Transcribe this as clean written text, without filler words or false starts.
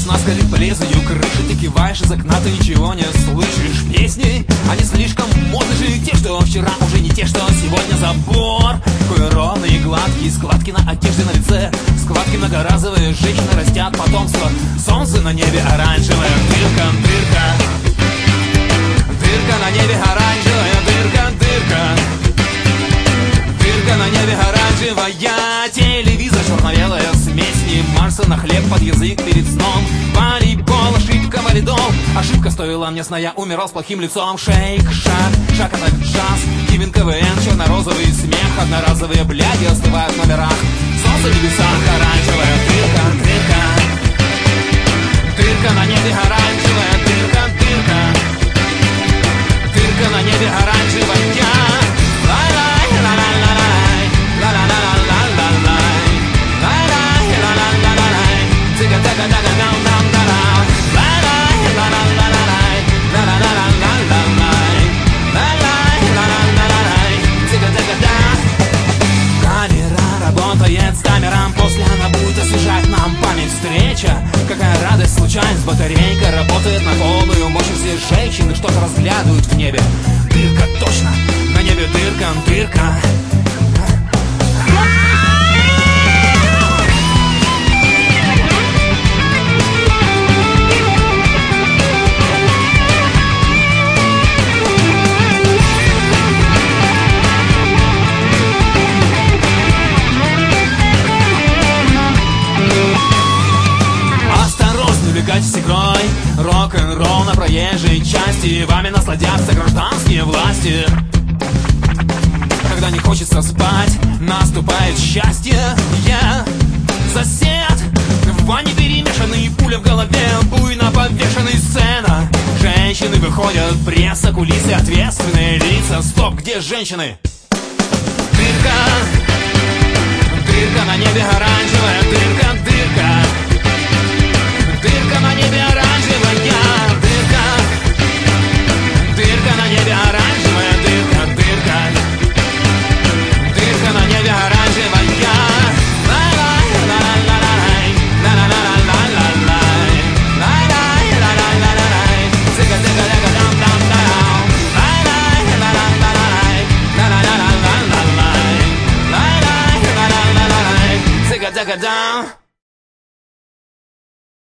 весна скалит по лезвию крыши. Ты киваешь из окна, ты ничего не слышишь. Песни, они слишком модны же. Те, что вчера, уже не те, что сегодня. Забор такой ровный и гладкий, складки на одежде, на лице. Складки многоразовые, женщины растят потомство. Солнце на небе оранжевое, дырка, дырка. Дырка на небе оранжевая, дырка, дырка. Дырка на небе оранжевая. Телевизор черно-белая смесь. Не Марса на хлеб под язык перед сном. Волейбол, ошибка, валидол. Ошибка стоила мне сна, я умирал с плохим лицом. Шейк, шаг, шаг, это джаз. Кивин, КВН, черно-розовый смех. Одноразовые бляди остывают в номерах. Солнце в небесах оранжевая, дырка, дырка. Дырка на небе оранжевая, дырка, дырка. Дырка на небе оранжевая. Лай-лай, ла-ла-ла-лай, ла-ла-ла-ла-ла-лай, лай-лай, ла-ла-ла-ла-лай, цыга-цыга-цыга-дам-дам-дам, лай-лай, ла-ла-ла-ла-лай, ла-ла-ла-ла-ла-лай, лай-лай, ла-ла-ла-ла-лай, цыга-цыга-дам. Камера работает с таймером, после она будет освежать нам память. Встреча, какая радость, случайность, батарейка работает на полную мощь. Все женщины что-то разглядывают в небе. Дырка, точно, на небе дырка, дырка. Увлекайтесь игрой, рок-н-ролл на проезжей части. Вами насладятся гражданские власти. Когда не хочется спать, наступает счастье. Сосед в ванне перемешанный, пуля в голове, буйно повешенный, сцена. Женщины выходят, пресса, кулисы, ответственные лица. Стоп, где женщины? Дырка, дырка на небе оранжевая, дырка, дырка. Дырка на небе оранжевая, дырка. Дырка на небе оранжевая, дырка, дырка. Дырка на небе оранжевая. Лай-лай, ла-ла-ла-лай, ла-ла-ла-ла-ла-лай, лай-лай, ла-ла-ла-ла-лай, цыга-цыга-цыга-дам-дам-дам, лай-лай, ла-ла-ла-ла-лай, ла-ла-ла-ла-ла-лай, лай-лай, ла-ла-ла-ла-лай, цыга-цыга-дам.